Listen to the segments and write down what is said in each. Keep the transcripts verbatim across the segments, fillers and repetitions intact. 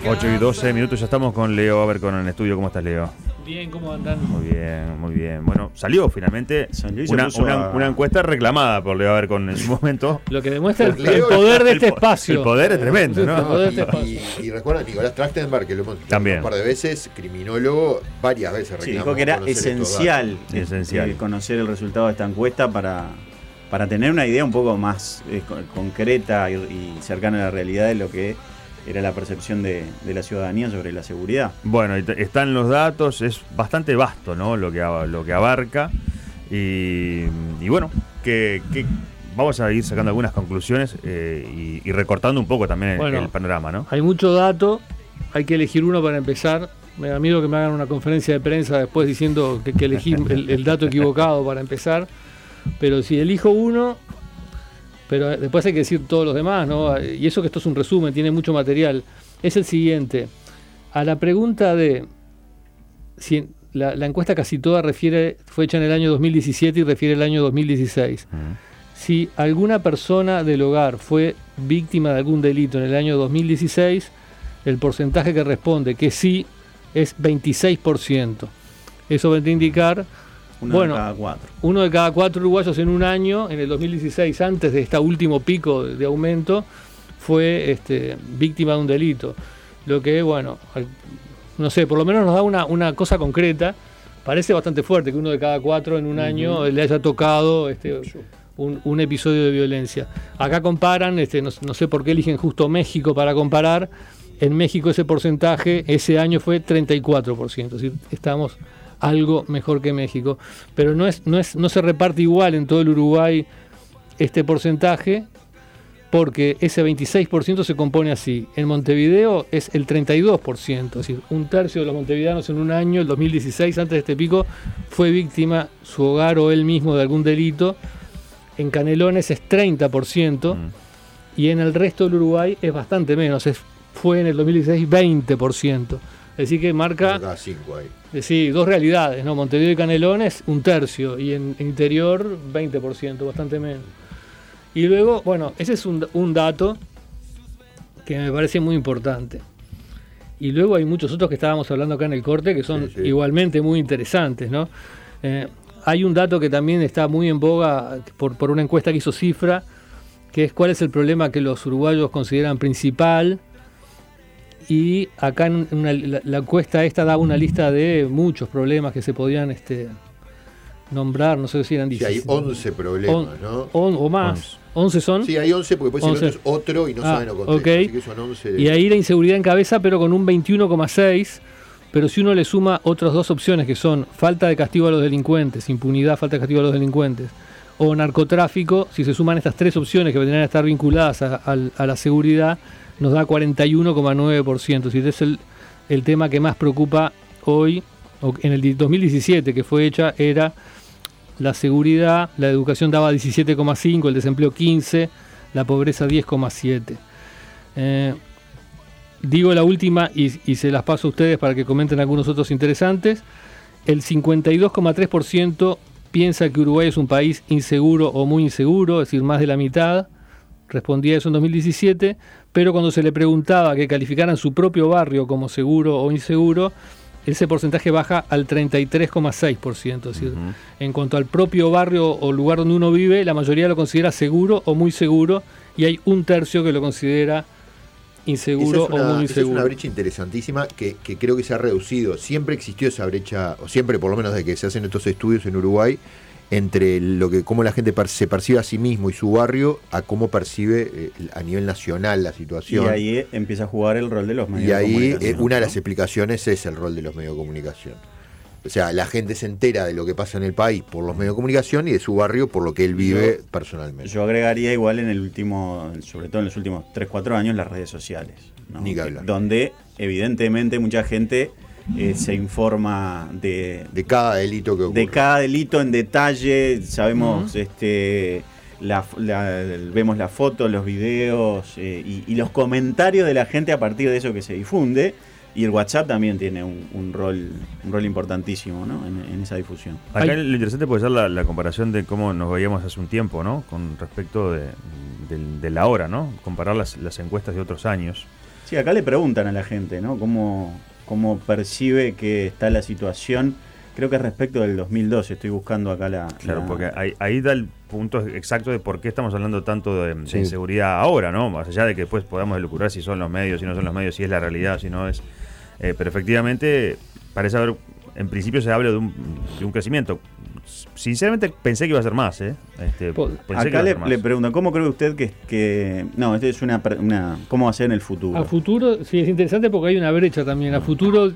ocho y doce minutos, ya estamos con Leo Abercon en el estudio. ¿Cómo estás, Leo? Bien, ¿cómo andan? Muy bien, muy bien. Bueno, salió finalmente salió una, puso una, a... una encuesta reclamada por Leo Abercon en su momento. Lo que demuestra el, Leo, el poder de el, este espacio. El poder es tremendo, ¿no? El poder de este Y, y, y recuerda, Nicolás Trachtenberg, que lo hemos dicho También un par de veces, criminólogo, varias veces reclamó. Sí, dijo que era esencial, es, esencial eh, conocer el resultado de esta encuesta para, para tener una idea un poco más eh, concreta y, y cercana a la realidad de lo que era la percepción de, de la ciudadanía sobre la seguridad. Bueno, están los datos, es bastante vasto, ¿no? Lo que, lo que abarca. Y, y bueno, que, que vamos a ir sacando algunas conclusiones eh, y, y recortando un poco también bueno, el, el panorama, ¿no? Hay mucho dato, hay que elegir uno para empezar. Me da miedo que me hagan una conferencia de prensa después diciendo que, que elegí el, el dato equivocado para empezar. Pero si elijo uno... Pero después hay que decir todos los demás, ¿no? Y eso que esto es un resumen, tiene mucho material. Es el siguiente. A la pregunta de... si la, la encuesta casi toda refiere, fue hecha en el año dos mil diecisiete y refiere al año dos mil dieciséis. Uh-huh. Si alguna persona del hogar fue víctima de algún delito en el año dos mil dieciséis, el porcentaje que responde que sí es veintiséis por ciento. Eso va a indicar... Uno bueno, de cada cuatro. Uno de cada cuatro uruguayos en un año, en el dos mil dieciséis, antes de este último pico de, de aumento, fue este, víctima de un delito. Lo que, bueno, no sé, por lo menos nos da una, una cosa concreta. Parece bastante fuerte que uno de cada cuatro en un uh-huh. año le haya tocado este, un, un episodio de violencia. Acá comparan, este, no, no sé por qué eligen justo México para comparar. En México ese porcentaje, ese año fue treinta y cuatro por ciento. Es decir, estamos... algo mejor que México, pero no es, no es, no se reparte igual en todo el Uruguay este porcentaje, porque ese veintiséis por ciento se compone así. En Montevideo es el treinta y dos por ciento, es decir, un tercio de los montevideanos en un año, el dos mil dieciséis, antes de este pico, fue víctima, su hogar o él mismo, de algún delito. En Canelones es treinta por ciento, mm. y en el resto del Uruguay es bastante menos, es, fue en el dos mil dieciséis veinte por ciento. Es decir, que marca cinco ahí. Sí, dos realidades, ¿no? Montevideo y Canelones, un tercio, y en interior, veinte por ciento, bastante menos. Y luego, bueno, ese es un, un dato que me parece muy importante. Y luego hay muchos otros que estábamos hablando acá en el corte que son sí, sí. igualmente muy interesantes, ¿no? Eh, hay un dato que también está muy en boga por, por una encuesta que hizo Cifra, que es cuál es el problema que los uruguayos consideran principal. Y acá en una, la, la encuesta esta da una lista de muchos problemas que se podían este, nombrar, no sé si eran diez. Sí, hay once problemas, on, ¿no? On, o más. once son. Sí, hay once porque puede ser otro es otro y no ah, saben o contestan. Okay. Así que son once de... Y ahí la inseguridad en cabeza, pero con un veintiuno coma seis. Pero si uno le suma otras dos opciones que son falta de castigo a los delincuentes, impunidad, falta de castigo a los delincuentes, o narcotráfico, si se suman estas tres opciones que vendrían a estar vinculadas a, a, a la seguridad, nos da cuarenta y uno coma nueve por ciento. Es decir, es el, el tema que más preocupa hoy, o en el dos mil diecisiete que fue hecha, era la seguridad, la educación daba diecisiete coma cinco, el desempleo quince, la pobreza diez coma siete. Eh, digo la última y, y se las paso a ustedes para que comenten algunos otros interesantes. El cincuenta y dos coma tres por ciento piensa que Uruguay es un país inseguro o muy inseguro, es decir, más de la mitad. Respondía eso en dos mil diecisiete, pero cuando se le preguntaba que calificaran su propio barrio como seguro o inseguro, ese porcentaje baja al treinta y tres coma seis por ciento. Es decir, uh-huh. en cuanto al propio barrio o lugar donde uno vive, la mayoría lo considera seguro o muy seguro, y hay un tercio que lo considera inseguro una, o muy inseguro. Esa es una brecha interesantísima que, que creo que se ha reducido. Siempre existió esa brecha, o siempre por lo menos desde que se hacen estos estudios en Uruguay, entre lo que cómo la gente per, se percibe a sí mismo y su barrio a cómo percibe eh, a nivel nacional la situación. Y ahí empieza a jugar el rol de los medios y ahí, de comunicación. Y ahí una de las explicaciones es el rol de los medios de comunicación. O sea, la gente se entera de lo que pasa en el país por los medios de comunicación y de su barrio por lo que él vive yo, personalmente. Yo agregaría igual en el último, sobre todo en los últimos tres cuatro años, las redes sociales, ¿no? Ni que hablar. Donde evidentemente mucha gente Eh, se informa de, de cada delito que ocurre. De cada delito en detalle, sabemos, uh-huh. este, la, la, vemos las fotos, los videos eh, y, y los comentarios de la gente a partir de eso que se difunde. Y el WhatsApp también tiene un, un rol un rol importantísimo, ¿no? en, en esa difusión. Acá lo interesante puede ser la, la comparación de cómo nos veíamos hace un tiempo, ¿no? Con respecto de, de, de la hora, ¿no? Comparar las, las encuestas de otros años. Sí, acá le preguntan a la gente, ¿no? ¿Cómo, cómo percibe que está la situación? Creo que respecto del dos mil doce, estoy buscando acá la... Claro, la... porque ahí, ahí da el punto exacto de por qué estamos hablando tanto de, Sí. de inseguridad ahora, ¿no? Más allá de que después podamos elucubrar si son los medios, si no son los medios, si es la realidad, si no es... Eh, pero efectivamente, parece haber... En principio se habla de un, de un crecimiento. Sinceramente pensé que iba a ser más, ¿eh? Este, Po- pensé que iba Acá a le, ser más. le preguntan, ¿cómo cree usted que, que... No, esto es una, pre- una... ¿Cómo va a ser en el futuro? A futuro, sí, es interesante porque hay una brecha también. A futuro,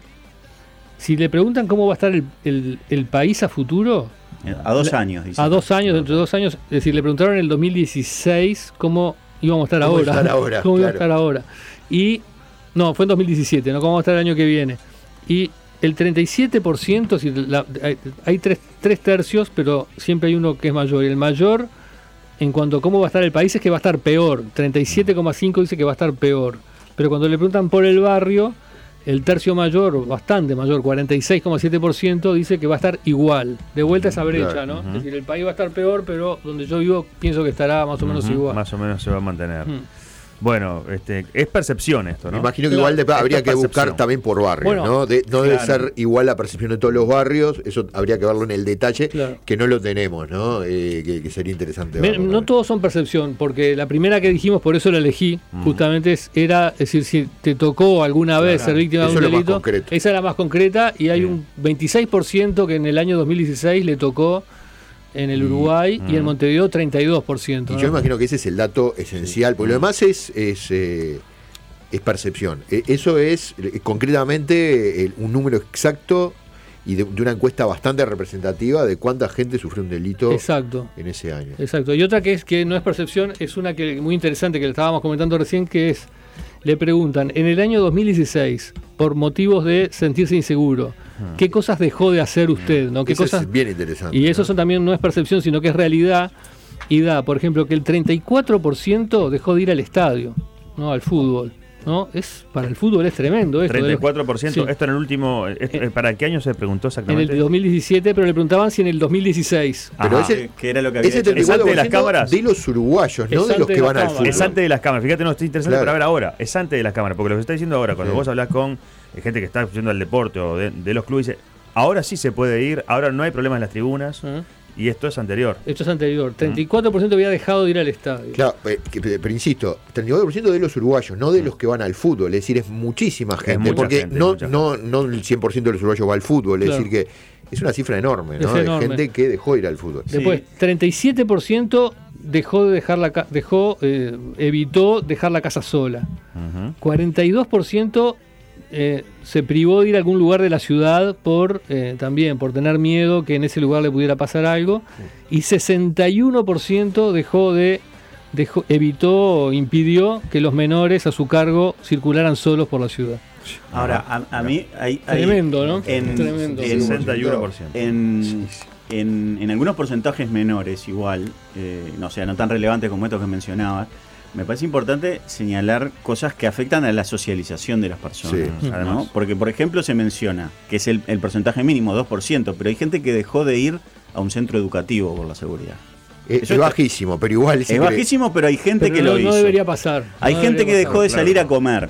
si le preguntan cómo va a estar el, el- el país a futuro, A dos La- años, dice. a dos años, dentro de dos años, es decir, le preguntaron en el dos mil dieciséis cómo íbamos a estar ¿Cómo ahora. estar ahora? ¿Cómo iba a Claro. estar ahora? Y, no, fue en dos mil diecisiete, ¿no? ¿Cómo va a estar el año que viene? Y el treinta y siete por ciento, si la- hay, hay tres, tres tercios, pero siempre hay uno que es mayor. Y el mayor, en cuanto a cómo va a estar el país, es que va a estar peor. treinta y siete coma cinco dice que va a estar peor. Pero cuando le preguntan por el barrio, el tercio mayor, bastante mayor, cuarenta y seis coma siete por ciento, dice que va a estar igual. De vuelta a esa brecha, Claro. ¿no? Ujú. Es decir, el país va a estar peor, pero donde yo vivo pienso que estará más o menos Ujú, igual. Más o menos se va a mantener. Mm. Bueno, este, es percepción esto, Me ¿no? imagino que Claro, igual de- habría esto que es buscar percepción. también por barrio, Bueno, ¿no? De- no debe claro. ser igual la percepción de todos los barrios, eso habría que verlo en el detalle, Claro. que no lo tenemos, ¿no? Eh, que, que sería interesante Me- verlo no también. todos son percepción, porque la primera que dijimos, por eso la elegí, Mm. justamente es, era, es decir, si te tocó alguna vez ser víctima de Eso un es lo más delito, concreto. esa es la más concreta, y hay Sí. un veintiséis por ciento que en el año dos mil dieciséis le tocó en el Y- Uruguay y en Mm. Montevideo treinta y dos por ciento. Y ¿no? yo imagino que ese es el dato esencial, porque lo demás es, es, eh, es percepción. Eh, Eso es eh, concretamente eh, un número exacto y de, de una encuesta bastante representativa de cuánta gente sufrió un delito Exacto. en ese año. Exacto. Y otra que es que no es percepción, es una que muy interesante que le estábamos comentando recién, que es, le preguntan, en el año dos mil dieciséis, por motivos de sentirse inseguro, ¿qué cosas dejó de hacer usted? ¿No? ¿Qué Eso cosas? es bien interesante. Y eso ¿no? son también no es percepción, sino que es realidad. Y da, por ejemplo, que el treinta y cuatro por ciento dejó de ir al estadio, ¿no? Al fútbol. ¿No? Es, para el fútbol es tremendo esto. treinta y cuatro por ciento. Sí. Esto en el último... esto, Eh, ¿Para qué año se preguntó En exactamente? el dos mil diecisiete, pero le preguntaban si en el dos mil dieciséis. Pero Ajá. ese, Que era lo que había ese hecho. Es antes de las treinta y cuatro por ciento cámaras. de los uruguayos, no Es de los antes que de van las al cámaras. fútbol. Es antes de las cámaras. Fíjate, no, estoy interesante Claro. para ver ahora. Es antes de las cámaras. Porque lo que se está diciendo ahora, cuando Sí. vos hablas con eh, gente que está yendo al deporte o de, de los clubes, dice, ahora sí se puede ir, ahora no hay problemas en las tribunas. ¿Eh? Y esto es anterior. Esto es anterior. treinta y cuatro por ciento había dejado de ir al estadio. Claro, pe- que- pe- pero insisto, treinta y cuatro por ciento de los uruguayos, no de los que van al fútbol, es decir, es muchísima gente, mucha porque gente, no, mucha no, no el cien por ciento de los uruguayos va al fútbol, es Claro. decir, que es una cifra enorme, Es ¿no? De enorme. gente que dejó de ir al fútbol. Después, treinta y siete por ciento dejó de dejar la ca- dejó eh, evitó dejar la casa sola. Ujú. cuarenta y dos por ciento eh, se privó de ir a algún lugar de la ciudad por eh, también por tener miedo que en ese lugar le pudiera pasar algo, y sesenta y uno por ciento dejó de dejó, evitó o impidió que los menores a su cargo circularan solos por la ciudad. Ahora, a, a mí hay, hay- Tremendo, ¿no? En, Tremendo. en- sesenta y uno por ciento. en, en- en algunos porcentajes menores igual, eh, no, o sea, no tan relevantes como estos que mencionabas, me parece importante señalar cosas que afectan a la socialización de las personas. Sí. ¿no? Además. Porque, por ejemplo, se menciona que es el, el porcentaje mínimo, dos por ciento, pero hay gente que dejó de ir a un centro educativo por la seguridad. Es, Eso es está- bajísimo, pero igual Es incre- bajísimo, pero hay gente Pero que no, lo no hizo. debería pasar. Hay no gente que debería dejó de claro. salir a comer.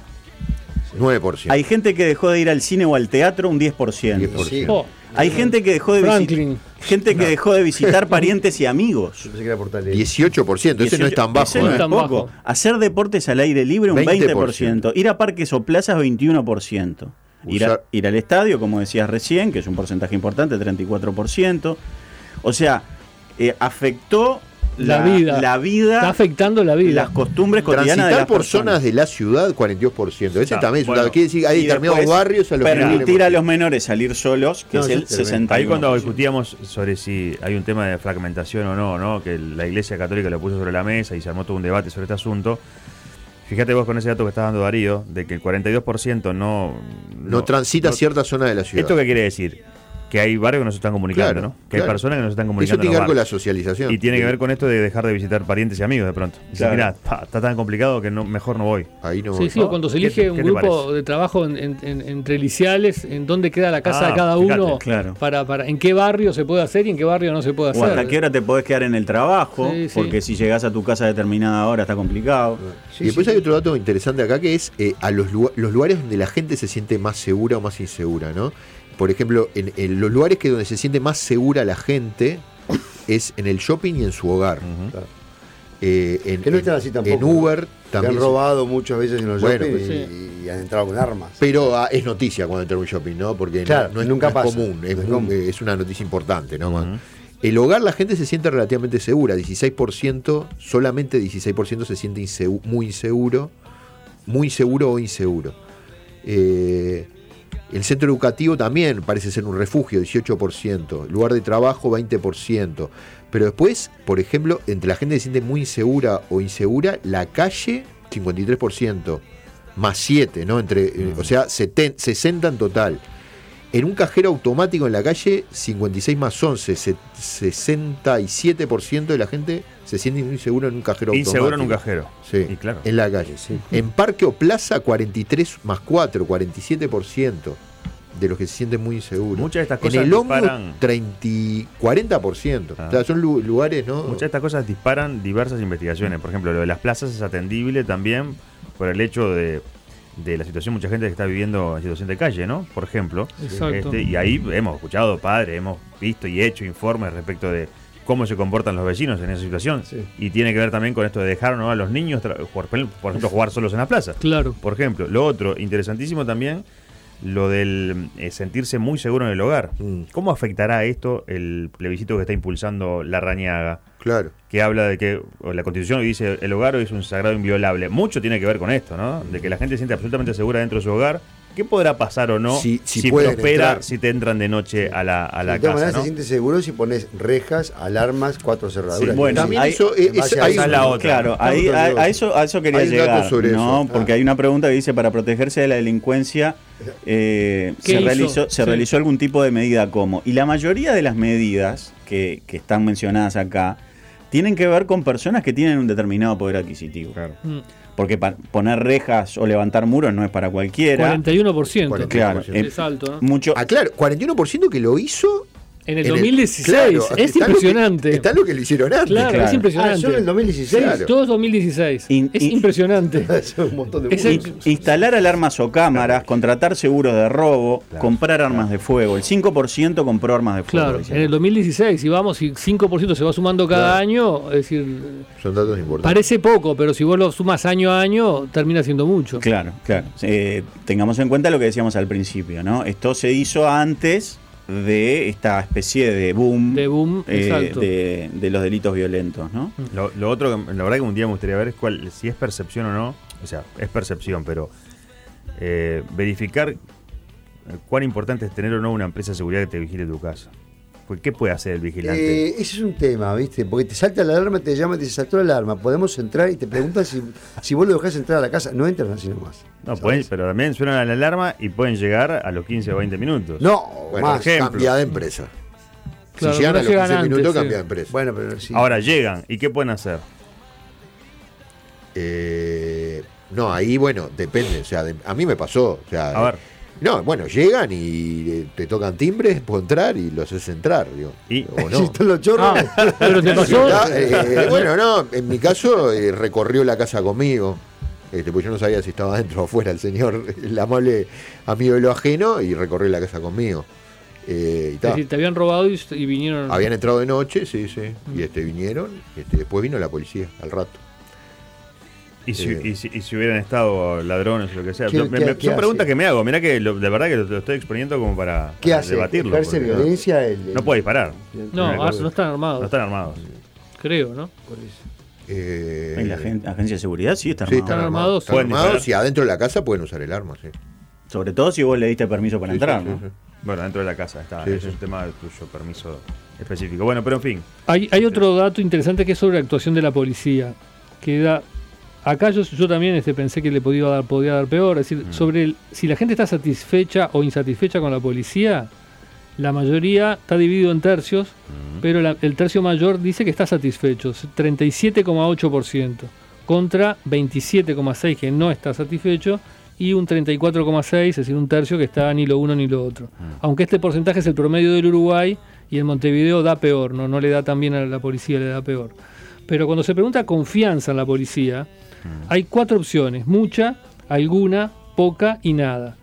nueve por ciento. Hay gente que dejó de ir al cine o al teatro un diez por ciento. diez por ciento. pasar. Oh, Hay gente que dejó de visitar Franklin. gente que dejó de visitar parientes y amigos. Pensé que era Portal. dieciocho por ciento, ese no es tan bajo. Ese no ¿eh? es tan poco. bajo. Hacer deportes al aire libre un veinte veinte por por ciento. Ir a parques o plazas veintiuno por ciento. Ir, a- Usar- ir al estadio, como decías recién, que es un porcentaje importante, treinta y cuatro por ciento. O sea, eh, afectó La vida. la vida, Está afectando la vida. las costumbres cotidianas de Transitar las por personas. zonas de la ciudad, cuarenta y dos por ciento. Ese Ah, también es un bueno. dato. Quiere decir, hay Y determinados después, barrios a los que no permitir queremos a ir. los menores salir solos, que No, es eso el es tremendo. sesenta y uno Ahí cuando por ciento. discutíamos sobre si hay un tema de fragmentación o no, ¿no? Que la Iglesia Católica lo puso sobre la mesa y se armó todo un debate sobre este asunto. Fíjate vos con ese dato que estás dando, Darío, de que el cuarenta y dos por ciento no, No transita no- cierta zona de la ciudad. ¿Esto qué quiere decir? Que que hay barrios que no se están comunicando, Claro, ¿no? Que claro. hay personas que no se están Eso comunicando. tiene que en ver los con la barrios. socialización. Y tiene que ver con esto de dejar de visitar parientes y amigos de pronto. Dice, Claro. mira, pa, está tan complicado que no, mejor no voy. Ahí no. Sí, sí, o cuando se ¿Qué elige te- un qué te grupo parece? de trabajo en, en- en- entre liciales, en dónde queda la casa Ah, de cada fíjate, uno, claro. para, para en qué barrio se puede hacer y en qué barrio no se puede O hacer. hasta qué hora te podés quedar en el trabajo, Sí, sí. porque si llegás a tu casa a determinada hora está complicado. y después hay otro dato interesante acá que es eh, a los, lu- los lugares donde la gente se siente más segura o más insegura, ¿no? Por ejemplo, en, en los lugares que donde se siente más segura la gente es en el shopping y en su hogar. Ujú. Claro. Eh, en, Que no en- están así tampoco. en Uber Te también. han se- robado muchas veces en los Bueno, shopping pues, y, y han entrado con armas. Pero ah, es noticia cuando entra a un shopping, ¿no? Porque no- Claro, no, es, nunca no es pasa. común, es, No es muy- común. eh, es una noticia importante, ¿no? Ujú. El hogar, la gente se siente relativamente segura, dieciséis por ciento, solamente dieciséis por ciento se siente insegu- muy inseguro, muy inseguro o inseguro. Eh, el centro educativo también parece ser un refugio, dieciocho por ciento. Lugar de trabajo, veinte por ciento. Pero después, por ejemplo, entre la gente que se siente muy insegura o insegura, la calle, cincuenta y tres por ciento. Más siete, ¿no? Entre, eh, o sea, seten- sesenta en total. En un cajero automático en la calle, cincuenta y seis más once, se- sesenta y siete por ciento de la gente se siente muy inseguro en un cajero Inseguro en automático. un cajero. Sí, Y claro. en la calle. Sí. En parque o plaza, cuarenta y tres más cuatro, cuarenta y siete por ciento de los que se sienten muy inseguros. Muchas de estas en cosas el ómnibus, disparan- treinta, y cuarenta por ciento. Ah. O sea, son lu- lugares, ¿no? Muchas de estas cosas disparan diversas investigaciones. Por ejemplo, lo de las plazas es atendible también por el hecho de, de la situación, mucha gente que está viviendo en situación de calle, ¿no? Por ejemplo. Exacto. Este, y ahí hemos escuchado, padres, hemos visto y hecho informes respecto de cómo se comportan los vecinos en esa situación. Sí. Y tiene que ver también con esto de dejar, ¿no?, a los niños, tra- jugar- por ejemplo, jugar solos en la plaza. Claro. Por ejemplo, lo otro, interesantísimo también, lo del eh, sentirse muy seguro en el hogar. Mm. ¿Cómo afectará esto el plebiscito que está impulsando Larrañaga? Claro. Que habla de que o la Constitución hoy dice el hogar hoy es un sagrado inviolable. Mucho tiene que ver con esto, ¿no? De que la gente se siente absolutamente segura dentro de su hogar. ¿Qué podrá pasar o no Si- si pueden prospera entrar. si te entran de noche a la, a la de todas casa, maneras ¿no? se siente seguro si pones rejas, alarmas, cuatro cerraduras. Sí, bueno, También hay- eso, eh, en base es, a hay eso- Esa es la un- otra. Claro, ahí- a, a eso, a eso quería Hay un dato llegar, sobre ¿no? eso. Porque Ah. hay una pregunta que dice, para protegerse de la delincuencia, eh, ¿Qué se, hizo? realizó, se Sí. realizó algún tipo de medida como. Y la mayoría de las medidas que, que están mencionadas acá tienen que ver con personas que tienen un determinado poder adquisitivo. Mm. Porque pa- poner rejas o levantar muros no es para cualquiera. cuarenta y uno por ciento. cuarenta y uno por Claro, ciento. eh, Es alto, ¿no? Mucho, Ah, claro, cuarenta y uno por ciento que lo hizo. En el en dos mil dieciséis. claro, es está lo que- impresionante. está lo que le hicieron antes. Claro, Claro. es Ah, impresionante. solo en el dos mil dieciséis. Claro. Todo es dos mil dieciséis. In- es in- impresionante. Es un montón de Es muros. el- In- instalar alarmas o cámaras, contratar seguros de robo, comprar armas de fuego. El cinco por ciento compró armas de fuego. Claro, dice. en el dos mil dieciséis, si vamos, si cinco por ciento se va sumando cada Claro. año, es decir, Son datos importantes. parece poco, pero si vos lo sumas año a año, termina siendo mucho. Claro, claro. Eh, tengamos en cuenta lo que decíamos al principio, ¿no? Esto se hizo antes de esta especie de boom, De boom, eh, exacto. de, de los delitos violentos, ¿no? Lo, lo otro, que la verdad que un día me gustaría ver es cuál, si es percepción o no. O sea, es percepción, pero eh, verificar cuán importante es tener o no una empresa de seguridad que te vigile tu casa. Pues, ¿qué puede hacer el vigilante? Eh, ese es un tema, ¿viste? Porque te salta la alarma, te llama, te dice, saltó la alarma, podemos entrar y te preguntan si, si vos lo dejás entrar a la casa. No entran así nomás. no, ¿sabes? pueden, pero también suena la alarma y pueden llegar a los quince o veinte minutos. No, Bueno, más. ejemplo. cambia de empresa. Claro, si llegan no a los llegan quince minutos, antes, sí. cambia de empresa. Bueno, pero sí. Ahora llegan, ¿y qué pueden hacer? Eh, no, ahí, bueno, depende. O sea, de- a mí me pasó. O sea, A ver. No, bueno, llegan y eh, te tocan timbres, puedo entrar y los haces entrar, digo. Y- O Si no. están los chorros. Ah, pero te pasó. Ah, eh, bueno, no, en mi caso eh, recorrió la casa conmigo. Este, pues yo no sabía si estaba dentro o afuera el señor, el amable amigo de lo ajeno, y recorrió la casa conmigo. Eh, y Es ta. decir, te habían robado y, y vinieron. Habían entrado de noche, sí, sí. Y este vinieron, y este, después vino la policía al rato. ¿Y si, Eh. y si- y si hubieran estado ladrones o lo que sea? ¿Qué- Yo- me- qué- me- qué son preguntas hace? que me hago. Mirá que lo- de verdad que lo, lo estoy exponiendo como para, ¿Qué para hace? debatirlo. ¿Ejerce porque no- violencia? El, el- No puede disparar. No, Una ah, cosa. no están armados. No están armados. Creo, ¿no? Por eso. Eh, Y la gen- agencia de seguridad sí está sí, armada. están Están armados. armados. Están Pueden armados disparar. y adentro de la casa pueden usar el arma, sí. Sobre todo si vos le diste permiso para Sí, entrar, sí, ¿no? sí, sí. Bueno, dentro de la casa está. Sí, Ese sí. es un tema tuyo, permiso específico. Bueno, pero en fin. Hay, hay otro dato interesante que es sobre la actuación de la policía. Que da. Acá yo, yo también este, pensé que le podía dar, podía dar peor. Es decir, Mm. sobre el- si la gente está satisfecha o insatisfecha con la policía, La mayoría está dividido en tercios, uh-huh. pero la, el tercio mayor dice que está satisfecho, treinta y siete coma ocho por ciento, contra veintisiete coma seis por ciento que no está satisfecho, y un treinta y cuatro coma seis por ciento, es decir, un tercio que está ni lo uno ni lo otro. Uh-huh. Aunque este porcentaje es el promedio del Uruguay, y en Montevideo da peor, no, no le da tan bien a la policía, le da peor. Pero cuando se pregunta confianza en la policía, uh-huh. hay cuatro opciones: mucha, alguna, poca y nada.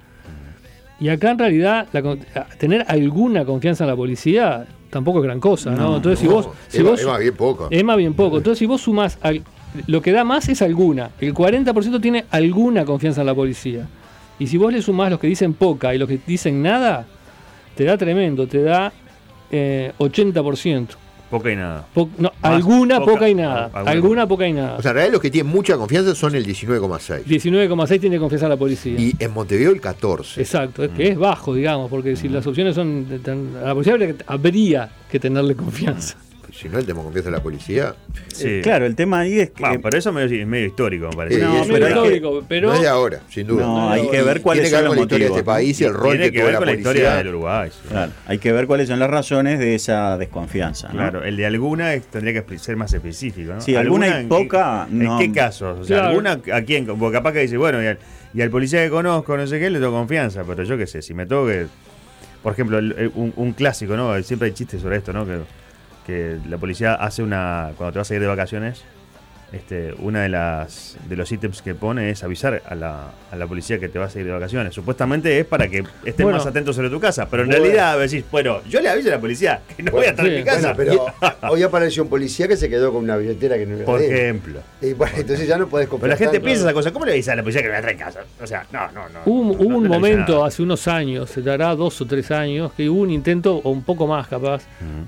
Y acá en realidad la, tener alguna confianza en la policía tampoco es gran cosa, ¿no? no Entonces no, si vos, si es, vos es más bien poco. Es más bien poco. Entonces si vos sumás al, lo que da más es alguna. El cuarenta por ciento tiene alguna confianza en la policía. Y si vos le sumás los que dicen poca y los que dicen nada, te da tremendo, te da eh, ochenta por ciento. Poca y nada. Po- no, alguna, poca, poca y nada. Alguna, alguna, poca y nada. O sea, en realidad los que tienen mucha confianza son el diecinueve coma seis. diecinueve coma seis tiene confianza en la policía. Y en Montevideo el catorce. Exacto, es que es bajo, digamos, porque mm. si las opciones son... A la policía habría que, habría que tenerle confianza. Si no le tenemos confianza en la policía... Sí. Eh, claro, el tema ahí es que... Bueno, pero eso es medio, medio histórico, me parece. Eh, no, es medio verdad histórico, que pero... No es de ahora, sin duda. No, no hay que ver cuáles tiene que ver son con los la historia motivos, de este país y el rol tiene que, que tuvo ver la con la policía. historia del Uruguay. Sí. Claro, hay que ver cuáles son las razones de esa desconfianza, ¿no? Claro, el de alguna es- tendría que ser más específico, ¿no? Sí, alguna y poca, ¿En, no. ¿En qué casos? O sea, Claro. alguna a quién, porque capaz que dice, bueno, y al, y al policía que conozco, no sé qué, le tengo confianza, pero yo qué sé, si me tengo que... Por ejemplo, el- el- un, un clásico, ¿no? Siempre hay chistes sobre esto, ¿no? Que, que la policía hace una... Cuando te vas a ir de vacaciones, este, una de las de los ítems que pone es avisar a la, a la policía que te vas a ir de vacaciones. Supuestamente es para que estén Bueno. más atentos sobre tu casa, pero en Bueno. realidad decís, bueno, yo le aviso a la policía que no voy a estar sí. en mi casa. Bueno, pero hoy apareció un policía que se quedó con una billetera que no era Por de él. ejemplo. Y bueno, entonces ya no podés Pero confiar la gente tanto. piensa esa cosa. ¿Cómo le avisas a la policía que me la trae en casa? O sea, no, no, no. Hubo, no, hubo no un te le avisa momento nada. hace unos años, se dará dos o tres años, que hubo un intento, o un poco más capaz,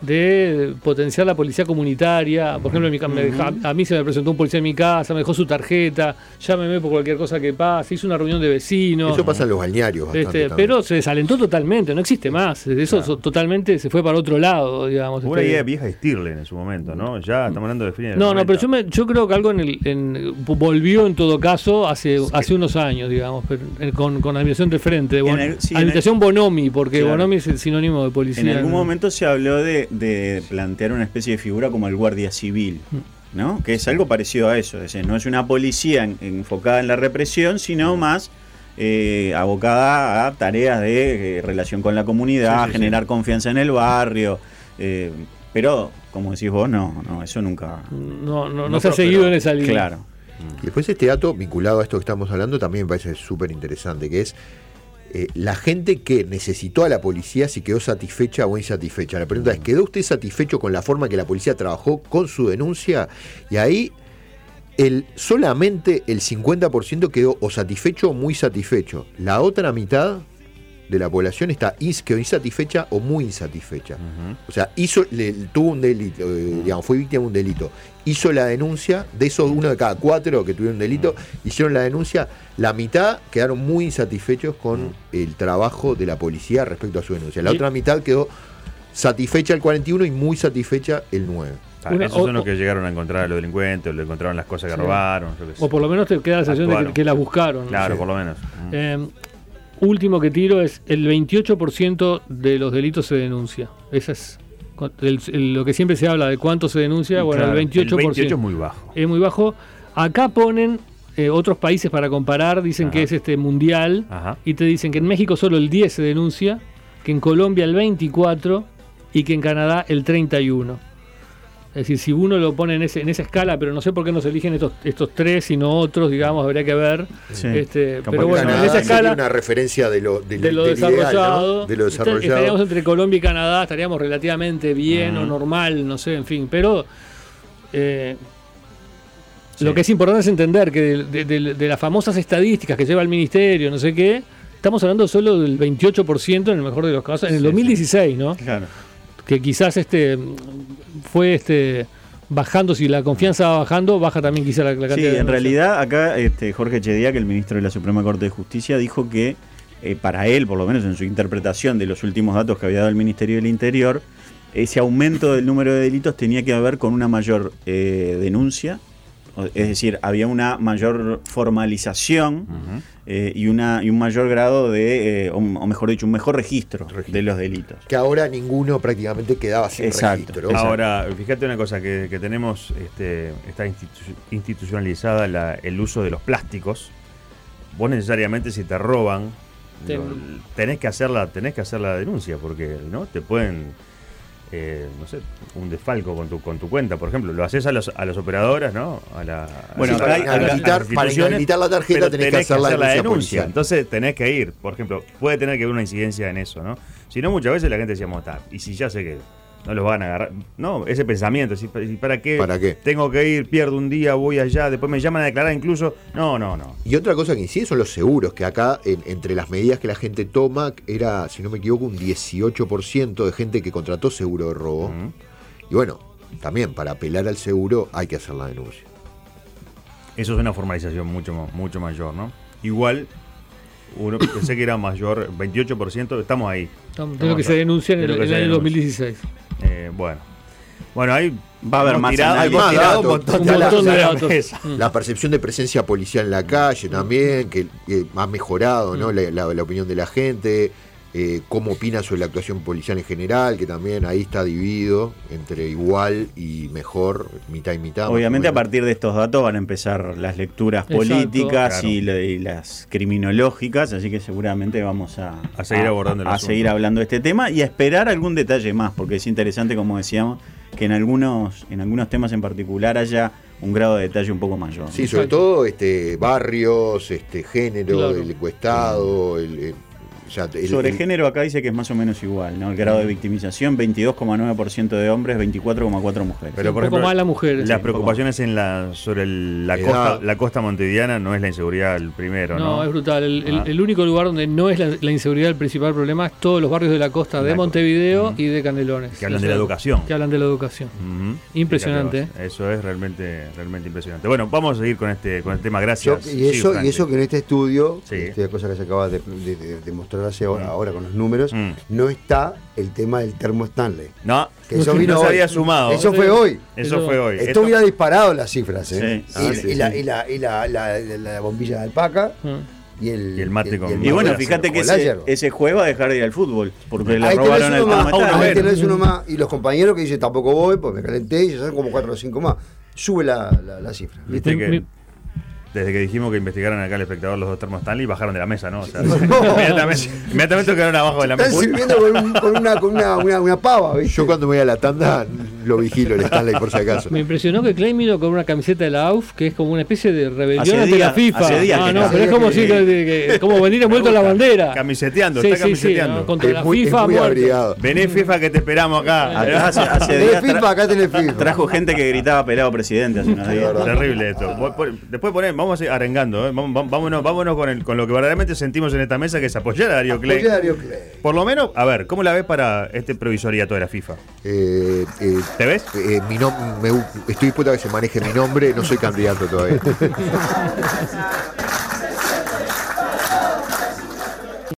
de potenciar la policía comunitaria. Por ejemplo, en mi ca- me deja- a mí se me presentó un policía en mi casa, me dejó su tarjeta, llámeme por cualquier cosa que pase, hizo una reunión de vecinos. Eso pasa en los balnearios bastante Este, también. pero se desalentó totalmente, no existe más. Eso Claro. so- totalmente se fue para otro lado, digamos. Hubo una este. idea vieja de Stirling en su momento, ¿no? Ya estamos hablando de fines del No, no, noventa. pero yo, me, yo creo que algo en el, en, volvió en todo caso hace, hace unos años, digamos, pero, eh, con, con la administración de frente. De Bon- En el- sí, en administración Bonomi, porque Claro. Bonomi es el sinónimo de policía. En algún ¿no? momento se habló de, de plantear una especie de figura como el guardia civil, ¿no? Que es algo parecido a eso. Es decir, no es una policía en- enfocada en la represión, sino más eh, abocada a tareas de eh, relación con la comunidad, Sí, sí, generar sí. confianza en el barrio. eh, pero, como decís vos, no, no, eso nunca. No, no, no, No se ha prosperó. seguido en esa línea. Claro. Y después este dato vinculado a esto que estamos hablando también me parece súper interesante, que es eh, la gente que necesitó a la policía si quedó satisfecha o insatisfecha. La pregunta es, ¿quedó usted satisfecho con la forma que la policía trabajó con su denuncia? Y ahí el, solamente el cincuenta por ciento quedó o satisfecho o muy satisfecho. La otra mitad de la población está ins- quedó insatisfecha o muy insatisfecha. O sea, hizo, le, tuvo un delito, eh, digamos, fue víctima de un delito. Hizo la denuncia, de esos uno de cada cuatro que tuvieron un delito, hicieron la denuncia, la mitad quedaron muy insatisfechos con el trabajo de la policía respecto a su denuncia. La Y- otra mitad quedó satisfecha el cuarenta y uno y muy satisfecha el nueve. Ah, Una- esos son o- los que llegaron a encontrar a los delincuentes, o le encontraron las cosas que Sí. robaron. Yo qué sé. O por lo menos te queda la sensación de que, Actuaron. que la buscaron. Claro, Sí. por lo menos. Eh, último que tiro es el veintiocho por ciento de los delitos se denuncia. Esa es el- el- lo que siempre se habla de cuánto se denuncia. Bueno, Claro, el veintiocho por ciento. veintiocho es muy bajo. Es muy bajo. Acá ponen eh, otros países para comparar, dicen Ajá. que es este mundial, Ajá. y te dicen que en México solo el diez se denuncia, que en Colombia el veinticuatro y que en Canadá el treinta y uno. Es decir, si uno lo pone en, ese, en esa escala, pero no sé por qué no se eligen estos, estos tres y no otros, digamos, habría que ver. Sí. Este, Capaz pero que bueno, en Canadá esa sería escala una referencia de lo, de, de lo del ideal, ¿no? desarrollado, De lo está- desarrollado. estaríamos entre Colombia y Canadá, estaríamos relativamente bien Ujú. o normal, no sé, en fin, pero eh, Sí. lo que es importante es entender que de, de- de- de las famosas estadísticas que lleva el ministerio, no sé qué, estamos hablando solo del veintiocho por ciento en el mejor de los casos, en el Sí, dos mil dieciséis, ¿no? Claro. Que quizás este fue este bajando, si la confianza va bajando, baja también quizás la, la cantidad Sí, de en denuncias. realidad acá este, Jorge Chediak, el ministro de la Suprema Corte de Justicia, dijo que eh, para él, por lo menos en su interpretación de los últimos datos que había dado el Ministerio del Interior, ese aumento del número de delitos tenía que ver con una mayor eh, denuncia Es decir, había una mayor formalización Ujú. eh, y, una, y un mayor grado de, eh, o, o mejor dicho, un mejor registro, registro de los delitos. Que ahora ninguno prácticamente quedaba sin Exacto. registro. ¿no? Ahora, fíjate una cosa, que, que tenemos, este, está institu- institucionalizada la- el uso de los plásticos. Vos necesariamente si te roban, Ten- lo- tenés que hacer la, tenés que hacer la denuncia, porque no te pueden, eh, no sé, un desfalco con tu, con tu cuenta, por ejemplo. Lo haces a, los, a las operadoras, ¿no? A la, Bueno, a- acá hay- a- a las Para instituciones, inhabilitar la tarjeta pero tenés que hacer la denuncia policial. Entonces tenés que ir, por ejemplo, puede tener que haber una incidencia en eso, ¿no? Si no, muchas veces la gente decía, "Está, y si ya sé que no los van a agarrar". No, ese pensamiento, si, si ¿para qué? ¿Para qué? Tengo que ir, pierdo un día, voy allá, después me llaman a declarar incluso. No, no, no. Y otra cosa que incide son los seguros, que acá, en- entre las medidas que la gente toma, era, si no me equivoco, un dieciocho por ciento de gente que contrató seguro de robo. Ujú. Y bueno, también para apelar al seguro hay que hacer la denuncia. Eso es una formalización mucho, mo- mucho mayor, ¿no? Igual, uno pensé que era mayor, veintiocho por ciento, estamos ahí. De lo que se denuncia en De el, lo que en se el denuncia. dos mil dieciséis. Eh, bueno. Bueno, ahí Va a haber hemos más tirado, análisis. hemos Más tirado datos. un montón Un de montón datos de a la datos. mesa. Mm. La percepción de presencia policial en la calle también, que, que ha mejorado, ¿no? La, la- la opinión de la gente, eh, cómo opina sobre la actuación policial en general, que también ahí está dividido entre igual y mejor, mitad y mitad. Obviamente a más o menos. partir de estos datos van a empezar las lecturas Exacto. políticas Claro. y, la- y las criminológicas, así que seguramente vamos a, A seguir abordando el a asunto. seguir hablando de este tema y a esperar algún detalle más, porque es interesante, como decíamos, que en algunos, en algunos temas en particular haya un grado de detalle un poco mayor. Sí, sobre todo este barrios, este género, Claro. el encuestado, el, el- o sea, el- Sobre el- género acá dice que es más o menos igual, ¿no? El grado de victimización, veintidós coma nueve por ciento de hombres, veinticuatro coma cuatro mujeres. Pero, Un por poco ejemplo, más las mujeres. Las Sí, preocupaciones en la, sobre el- la, Edad. costa, la costa montevideana no es la inseguridad el primero, ¿no? No, es brutal. El, el- Ah. el único lugar donde no es la, la inseguridad el principal problema es todos los barrios de la costa de La co- Montevideo Ujú. y de Canelones. Que hablan Eso de la es- educación. Que hablan de la educación. Ujú. Impresionante, Fíjate vos, Eso es realmente, realmente impresionante. Bueno, vamos a seguir con este, con el tema. Yo- Gracias. y, Sí, eso, y Franklin. eso que en este estudio, Sí. esta cosa que se acaba de, de- de- de mostrar hace ahora, ahora con los números, Mm. no está el tema del termo Stanley. No, Que eso no vino se hoy. había sumado. Eso fue hoy. Eso Eso- fue hoy. Esto Esto- hubiera disparado las cifras, ¿eh? Sí. y, Ah, sí, y la, sí. y la- y la- la- la- la bombilla de alpaca Mm. y el, Y el mate con- Y bueno, Ahora, fíjate que con la ese, hierba. ese juego va a dejar de ir al fútbol, porque le Ahí tenés robaron el uno más, termo uno ahí menos. tenés uno más. Y los compañeros que dicen tampoco voy, pues me calenté y ya son como cuatro o cinco más. Sube la, la, la cifra. Viste Mi- que mi- desde que dijimos que investigaran acá al espectador los dos termos Stanley, bajaron de la mesa, ¿no? O sea, inmediatamente, inmediatamente quedaron abajo de la Están mesa. sirviendo con, un- con una, con una, una, una pava, ¿viste? yo cuando me voy a la tanda lo vigilo el Stanley por si acaso. Me impresionó que Klein vino con una camiseta de la A U F, que es como una especie de rebelión Hace ante días- la FIFA. hace días Ah, que no, no. pero es como, Hace si, días que- que- como venir envuelto a la bandera. Camiseteando, Sí, está sí, sí, camiseteando. ¿no? Contra Es la muy, es FIFA. muy muerte. abrigado. Vení, FIFA, que te esperamos acá. Acá hace, hace Tenés días FIFA, tra- acá tenés FIFA. trajo gente que gritaba pelado presidente hace unos días. Terrible esto. Vos pon- Después poner, vamos a ir arengando, ¿eh? Vamos- vamos- vámonos, vámonos con, el, con lo que verdaderamente sentimos en esta mesa, que es apoyar a Darío Klein. Apoyá a Darío Klein. Por lo menos, a ver, ¿cómo la ves para este provisoriato de la FIFA? Eh, eh, ¿Te ves? eh, mi nom- me- estoy dispuesto a que se maneje mi nombre, no soy candidato todavía.